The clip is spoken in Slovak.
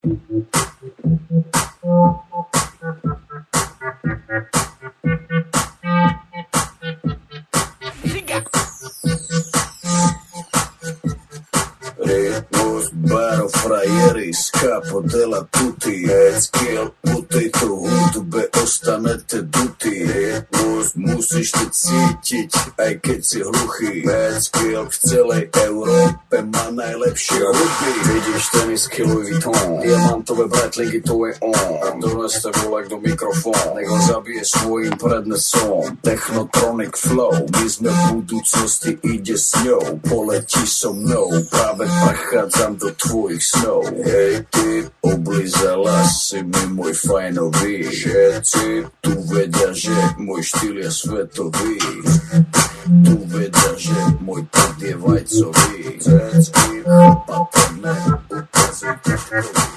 Ritmus, baro, frajeri, skapo, dela tuti. Head putaj to hudbe, ostanete duti. Ritmus, musíš to cítiť, aj keď si hluchý. Head v celej Európe má najlepšie hudby. Vidíš tenisky Louis Vuitton, diamantové bratlingy, to je on. A dones te volak do mikrofón, nech ho zabije svojím prednesom. Technotronic flow, my sme v budúcnosti, ide s ňou. Poletíš so mnou, práve prechádzam do tvojich snov. Hej ty, oblízala si mi môj fajnový. Všetci tu vedia, že môj štýl je svetový. Tu vedia, že môj pad je vajcový. Cecky, patrné, ukazuj ťažkový.